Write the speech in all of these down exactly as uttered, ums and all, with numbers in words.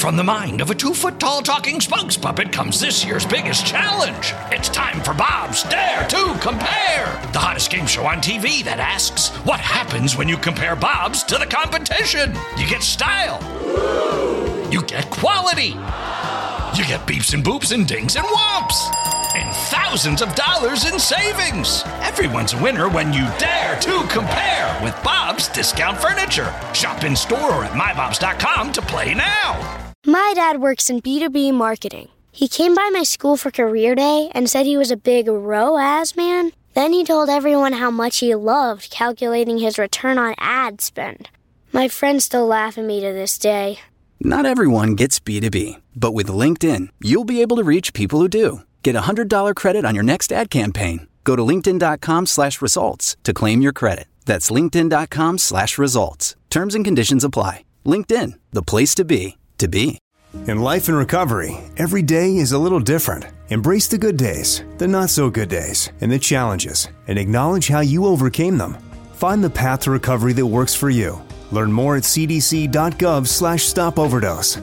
from the mind of a two-foot-tall talking spokes puppet comes this year's biggest challenge. It's time for Bob's Dare to Compare, the hottest game show on T V that asks, what happens when you compare Bobs to the competition? You get style. You get quality. You get beeps and boops and dings and whomps. And thousands of dollars in savings. Everyone's a winner when you dare to compare with Bob's Discount Furniture. Shop in store or at my bobs dot com to play now. My dad works in B two B marketing. He came by my school for career day and said he was a big R O A S man. Then he told everyone how much he loved calculating his return on ad spend. My friends still laugh at me to this day. Not everyone gets B two B, but with LinkedIn, you'll be able to reach people who do. Get a one hundred dollars credit on your next ad campaign. Go to linkedin.com slash results to claim your credit. That's linkedin.com slash results. Terms and conditions apply. LinkedIn, the place to be, to be. In life and recovery, every day is a little different. Embrace the good days, the not so good days, and the challenges, and acknowledge how you overcame them. Find the path to recovery that works for you. Learn more at cdc.gov slash stop overdose.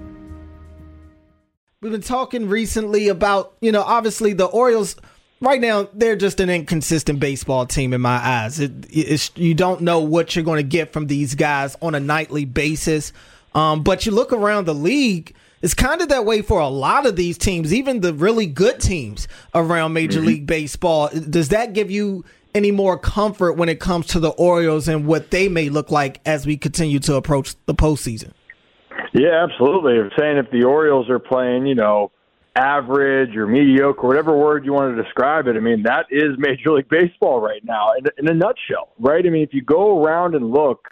We've been talking recently about, you know, obviously the Orioles right now, they're just an inconsistent baseball team in my eyes. It, it's, you don't know what you're going to get from these guys on a nightly basis. Um, but you look around the league, it's kind of that way for a lot of these teams, even the really good teams around Major mm-hmm. League Baseball. Does that give you any more comfort when it comes to the Orioles and what they may look like as we continue to approach the postseason? Yeah, absolutely. I'm saying if the Orioles are playing, you know, average or mediocre, whatever word you want to describe it, I mean, that is Major League Baseball right now in, in a nutshell, right? I mean, if you go around and look,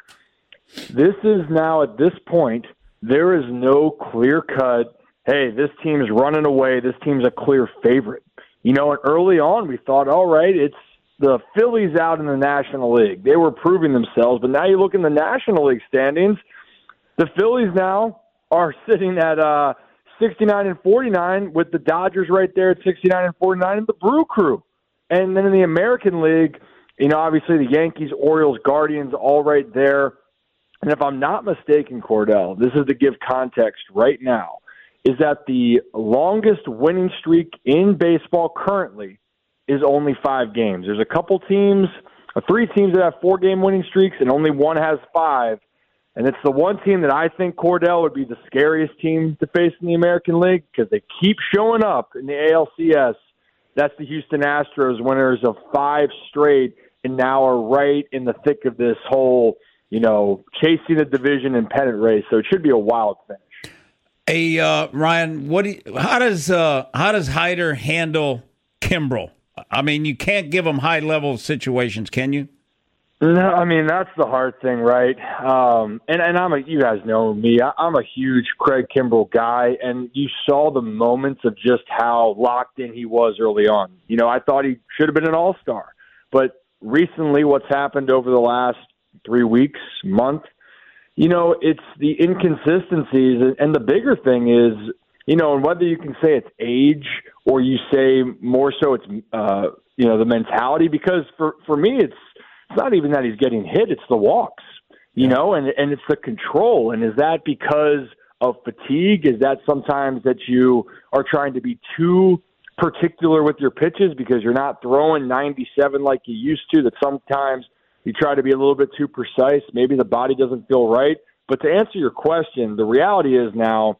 this is now at this point, there is no clear-cut, hey, this team's running away, this team's a clear favorite. You know, and early on we thought, all right, it's the Phillies out in the National League. They were proving themselves, but now you look in the National League standings, the Phillies now are sitting at uh, sixty-nine and forty-nine with the Dodgers right there at sixty-nine and forty-nine and the Brew Crew. And then in the American League, you know, obviously the Yankees, Orioles, Guardians, all right there. And if I'm not mistaken, Cordell, this is to give context right now, is that the longest winning streak in baseball currently is only five games. There's a couple teams, three teams that have four-game winning streaks, and only one has five. And it's the one team that I think, Cordell, would be the scariest team to face in the American League because they keep showing up in the A L C S. That's the Houston Astros, winners of five straight, and now are right in the thick of this whole, you know, chasing the division and pennant race. So it should be a wild finish. Hey, uh, Ryan, what do you, how does uh, how does Hyder handle Kimbrel? I mean, you can't give him high-level situations, can you? No, I mean, that's the hard thing, right? Um, and, and I'm a, you guys know me. I, I'm a huge Craig Kimbrel guy, and you saw the moments of just how locked in he was early on. You know, I thought he should have been an all-star. But recently what's happened over the last three weeks, month, you know, it's the inconsistencies. And the bigger thing is, you know, and whether you can say it's age or you say more so it's, uh, you know, the mentality, because for, for me, it's, It's not even that he's getting hit, it's the walks, you know, and, and it's the control. And is that because of fatigue? Is that sometimes that you are trying to be too particular with your pitches because you're not throwing ninety-seven like you used to, that sometimes you try to be a little bit too precise? Maybe the body doesn't feel right. But to answer your question, the reality is now,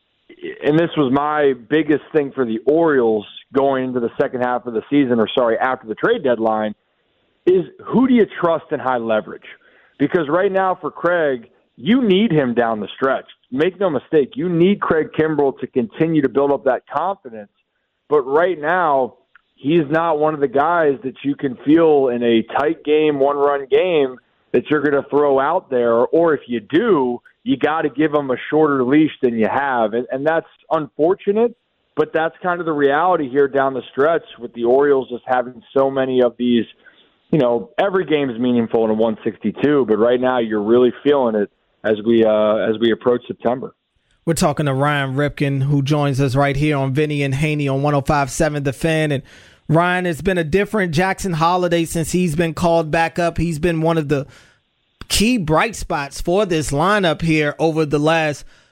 and this was my biggest thing for the Orioles going into the second half of the season, or sorry, after the trade deadline, is who do you trust in high leverage? Because right now for Craig, you need him down the stretch. Make no mistake, you need Craig Kimbrel to continue to build up that confidence. But right now, he's not one of the guys that you can feel in a tight game, one-run game, that you're going to throw out there. Or if you do, you got to give him a shorter leash than you have. And, and that's unfortunate, but that's kind of the reality here down the stretch with the Orioles just having so many of these. You know, every game is meaningful in a one sixty-two, but right now you're really feeling it as we uh, as we approach September. We're talking to Ryan Ripken, who joins us right here on Vinny and Haney on one oh five point seven The Fan. And Ryan, it's been a different Jackson Holiday since he's been called back up. He's been one of the key bright spots for this lineup here over the last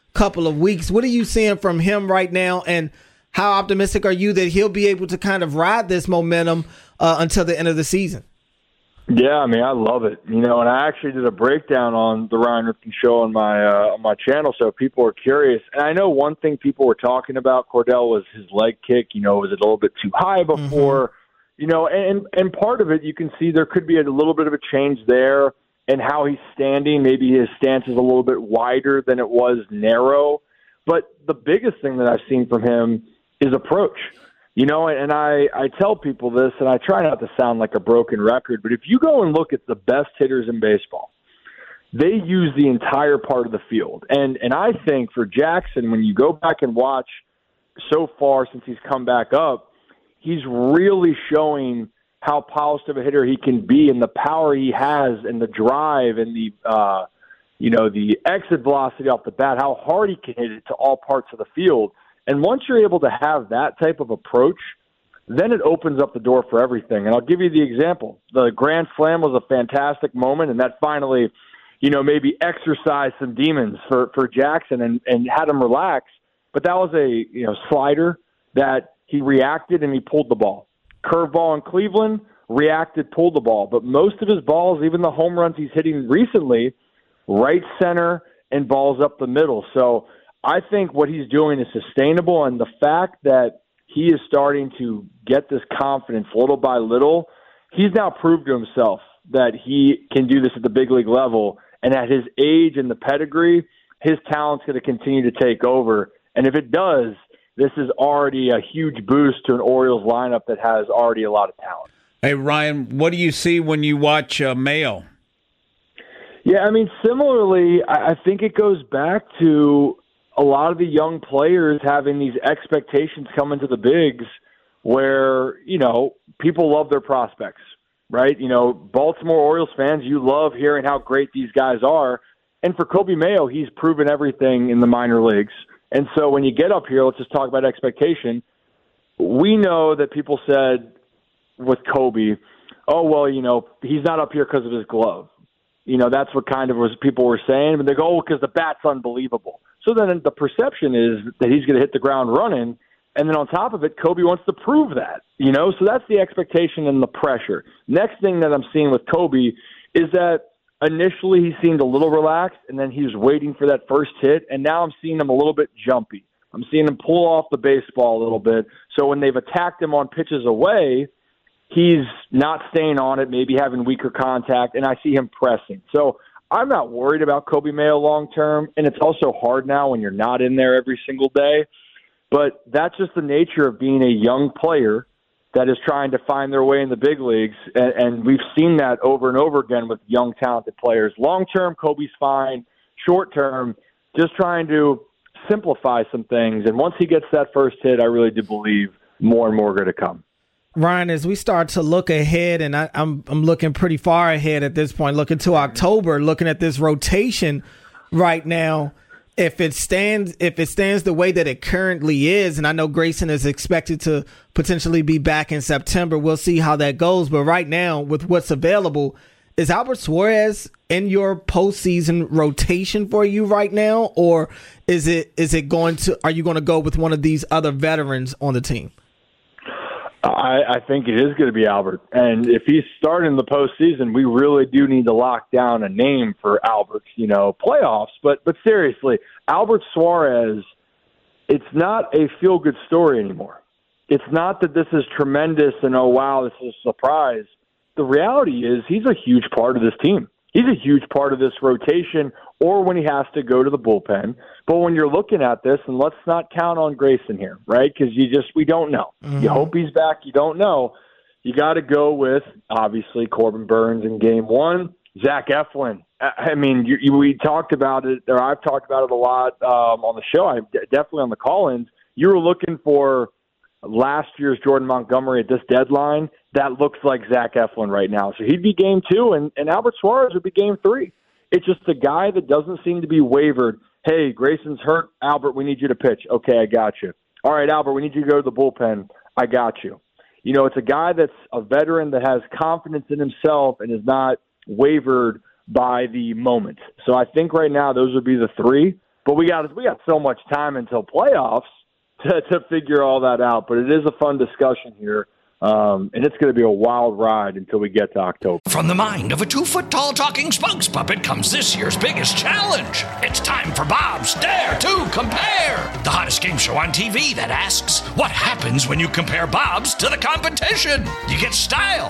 couple of weeks. What are you seeing from him right now, and how optimistic are you that he'll be able to kind of ride this momentum uh, until the end of the season? Yeah, I mean, I love it. You know, and I actually did a breakdown on the Ryan Ripken Show on my uh, on my channel, so people are curious. And I know one thing people were talking about, Cordell, was his leg kick. You know, was it a little bit too high before? Mm-hmm. You know, and and part of it, you can see there could be a little bit of a change there in how he's standing. Maybe his stance is a little bit wider than it was narrow. But the biggest thing that I've seen from him is approach. You know, and I, I tell people this, and I try not to sound like a broken record, but if you go and look at the best hitters in baseball, they use the entire part of the field. And and I think for Jackson, when you go back and watch so far since he's come back up, he's really showing how polished of a hitter he can be and the power he has and the drive and the, uh, you know, the exit velocity off the bat, how hard he can hit it to all parts of the field. And once you're able to have that type of approach, then it opens up the door for everything. And I'll give you the example. The Grand Slam was a fantastic moment, and that finally, you know, maybe exercised some demons for, for Jackson and, and had him relax. But that was a, you know, slider that he reacted and he pulled the ball. Curveball in Cleveland, reacted, pulled the ball. But most of his balls, even the home runs he's hitting recently, right center and balls up the middle. So I think what he's doing is sustainable, and the fact that he is starting to get this confidence little by little, he's now proved to himself that he can do this at the big league level, and at his age and the pedigree, his talent's going to continue to take over. And if it does, this is already a huge boost to an Orioles lineup that has already a lot of talent. Hey, Ryan, what do you see when you watch uh, Mayo? Yeah, I mean, similarly, I think it goes back to a lot of the young players having these expectations come into the bigs where, you know, people love their prospects, right? You know, Baltimore Orioles fans, you love hearing how great these guys are. And for Coby Mayo, he's proven everything in the minor leagues. And so when you get up here, let's just talk about expectation. We know that people said with Coby, oh, well, you know, he's not up here because of his glove. You know, that's what kind of was people were saying. But they go, oh, because the bat's unbelievable. So then the perception is that he's going to hit the ground running. And then on top of it, Coby wants to prove that, you know, so that's the expectation and the pressure. Next thing that I'm seeing with Coby is that initially he seemed a little relaxed and then he was waiting for that first hit. And now I'm seeing him a little bit jumpy. I'm seeing him pull off the baseball a little bit. So when they've attacked him on pitches away, he's not staying on it, maybe having weaker contact, and I see him pressing. So I'm not worried about Coby Mayo long-term, and it's also hard now when you're not in there every single day. But that's just the nature of being a young player that is trying to find their way in the big leagues, and, and we've seen that over and over again with young, talented players. Long-term, Coby's fine. Short-term, just trying to simplify some things. And once he gets that first hit, I really do believe more and more are going to come. Ryan, as we start to look ahead, and I, I'm I'm looking pretty far ahead at this point, looking to October, looking at this rotation right now, if it stands if it stands the way that it currently is, and I know Grayson is expected to potentially be back in September, we'll see how that goes. But right now, with what's available, is Albert Suarez in your postseason rotation for you right now, or is it is it going to are you going to go with one of these other veterans on the team? I, I think it is going to be Albert. And if he's starting the postseason, we really do need to lock down a name for Albert's, you know, playoffs. But but seriously, Albert Suarez, it's not a feel-good story anymore. It's not that this is tremendous and, oh, wow, this is a surprise. The reality is he's a huge part of this team. He's a huge part of this rotation or when he has to go to the bullpen. But when you're looking at this, and let's not count on Grayson here, right? Because you just, we don't know. Mm-hmm. You hope he's back. You don't know. You got to go with, obviously, Corbin Burnes in game one. Zach Eflin. I mean, you, you, we talked about it, or I've talked about it a lot um, on the show. I definitely on the call-ins. You were looking for last year's Jordan Montgomery at this deadline. That looks like Zach Eflin right now. So he'd be game two, and, and Albert Suarez would be game three. It's just a guy that doesn't seem to be wavered. Hey, Grayson's hurt. Albert, we need you to pitch. Okay, I got you. All right, Albert, we need you to go to the bullpen. I got you. You know, it's a guy that's a veteran that has confidence in himself and is not wavered by the moment. So I think right now those would be the three. but we got we got so much time until playoffs to, to figure all that out. But it is a fun discussion here. Um, and it's going to be a wild ride until we get to October. From the mind of a two-foot-tall talking spokes puppet comes this year's biggest challenge. It's time for Bob's Dare to Compare, the hottest game show on T V that asks, what happens when you compare Bob's to the competition? You get style.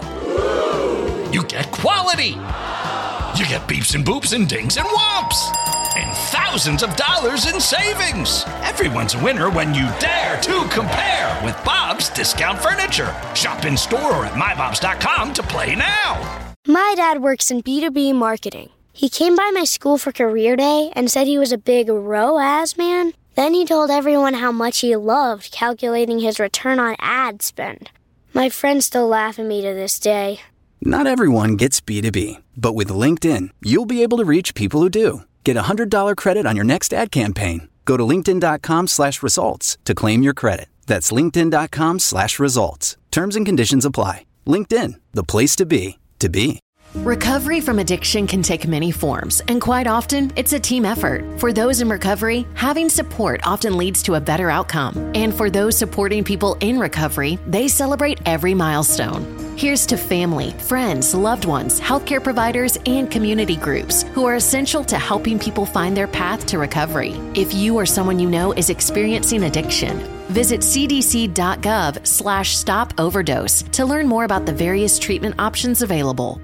You get quality. You get beeps and boops and dings and whomps. And thousands of dollars in savings. Everyone's a winner when you dare to compare with Bob's Discount Furniture. Shop in store or at my bobs dot com to play now. My dad works in B two B marketing. He came by my school for career day and said he was a big R O A S man. Then he told everyone how much he loved calculating his return on ad spend. My friends still laugh at me to this day. Not everyone gets B two B, but with LinkedIn, you'll be able to reach people who do. Get a one hundred dollars credit on your next ad campaign. Go to linkedin.com slash results to claim your credit. That's linkedin.com slash results. Terms and conditions apply. LinkedIn, the place to be, to be. Recovery from addiction can take many forms, and quite often, it's a team effort. For those in recovery, having support often leads to a better outcome. And for those supporting people in recovery, they celebrate every milestone. Here's to family, friends, loved ones, healthcare providers, and community groups who are essential to helping people find their path to recovery. If you or someone you know is experiencing addiction, visit cdc.gov slash stop overdose to learn more about the various treatment options available.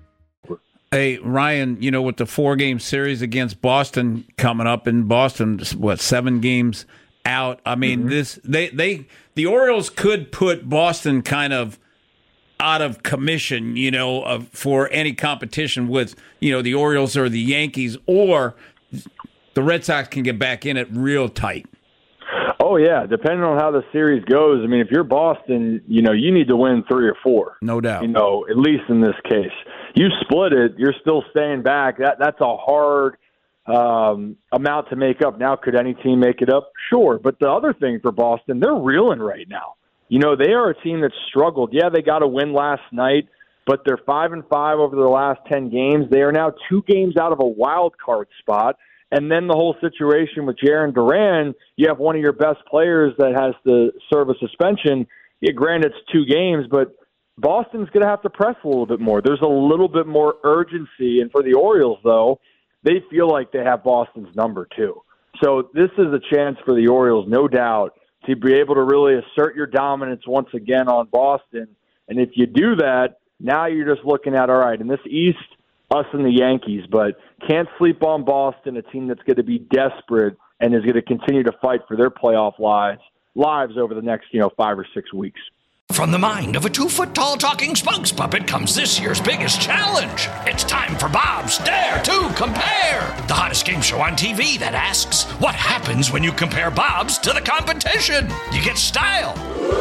Hey, Ryan, you know, with the four-game series against Boston coming up, in Boston, what, seven games out? I mean, mm-hmm. this they they the Orioles could put Boston kind of out of commission, you know, of, for any competition with, you know, the Orioles or the Yankees, or the Red Sox can get back in it real tight. Oh, yeah, depending on how the series goes. I mean, if you're Boston, you know, you need to win three or four. No doubt. You know, at least in this case. You split it, you're still staying back. That That's a hard um, amount to make up. Now, could any team make it up? Sure. But the other thing for Boston, they're reeling right now. You know, they are a team that's struggled. Yeah, they got a win last night, but they're five and five over the last ten games. They are now two games out of a wild card spot. And then the whole situation with Jarren Duran, you have one of your best players that has to serve a suspension. Yeah, granted, it's two games, but Boston's going to have to press a little bit more. There's a little bit more urgency. And for the Orioles, though, they feel like they have Boston's number, too. So this is a chance for the Orioles, no doubt, to be able to really assert your dominance once again on Boston. And if you do that, now you're just looking at, all right, in this East, us and the Yankees, but can't sleep on Boston, a team that's going to be desperate and is going to continue to fight for their playoff lives, lives over the next, you know, five or six weeks. From the mind of a two-foot-tall talking spokes puppet comes this year's biggest challenge. It's time for Bob's Dare to Compare, the hottest game show on T V that asks, what happens when you compare Bob's to the competition? You get style.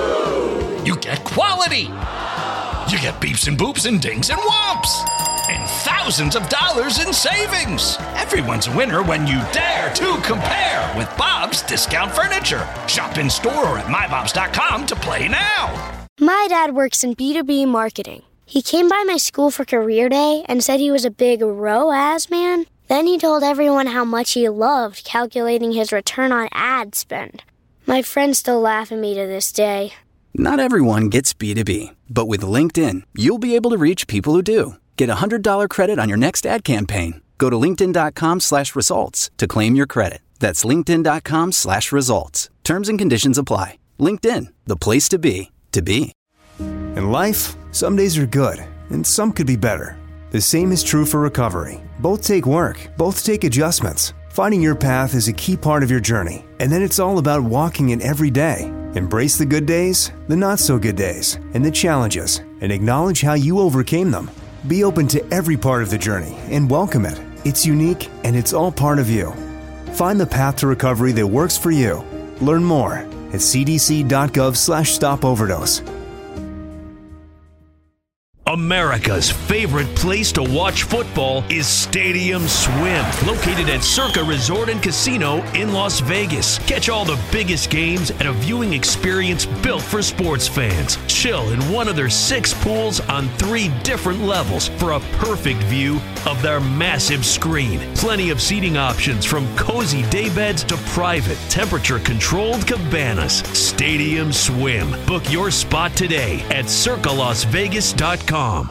You get quality. You get beeps and boops and dings and whomps. And thousands of dollars in savings. Everyone's a winner when you dare to compare with Bob's Discount Furniture. Shop in store or at my bobs dot com to play now. My dad works in B two B marketing. He came by my school for career day and said he was a big R O A S man. Then he told everyone how much he loved calculating his return on ad spend. My friends still laugh at me to this day. Not everyone gets B two B, but with LinkedIn, you'll be able to reach people who do. Get a one hundred dollars credit on your next ad campaign. Go to linkedin.com slash results to claim your credit. That's linkedin.com slash results. Terms and conditions apply. LinkedIn, the place to be, to be. In life, some days are good, and some could be better. The same is true for recovery. Both take work, both take adjustments. Finding your path is a key part of your journey, and then it's all about walking it every day. Embrace the good days, the not so good days, and the challenges, and acknowledge how you overcame them. Be open to every part of the journey and welcome it. It's unique and it's all part of you. Find the path to recovery that works for you. Learn more at cdc.gov slash stop overdose. America's favorite place to watch football is Stadium Swim, located at Circa Resort and Casino in Las Vegas. Catch all the biggest games at a viewing experience built for sports fans. Chill in one of their six pools on three different levels for a perfect view of their massive screen. Plenty of seating options from cozy daybeds to private, temperature-controlled cabanas. Stadium Swim. Book your spot today at circa las vegas dot com. Oh,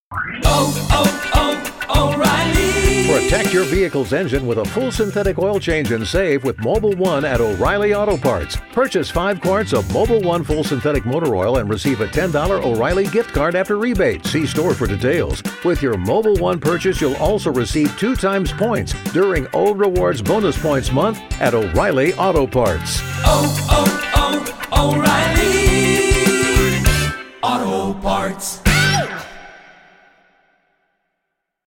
oh, oh, O'Reilly. Protect your vehicle's engine with a full synthetic oil change and save with Mobil one at O'Reilly Auto Parts. Purchase five quarts of Mobil one full synthetic motor oil and receive a ten dollars O'Reilly gift card after rebate. See store for details. With your Mobil one purchase, you'll also receive two times points during O Rewards Bonus Points Month at O'Reilly Auto Parts. Oh, oh, oh, O'Reilly Auto Parts.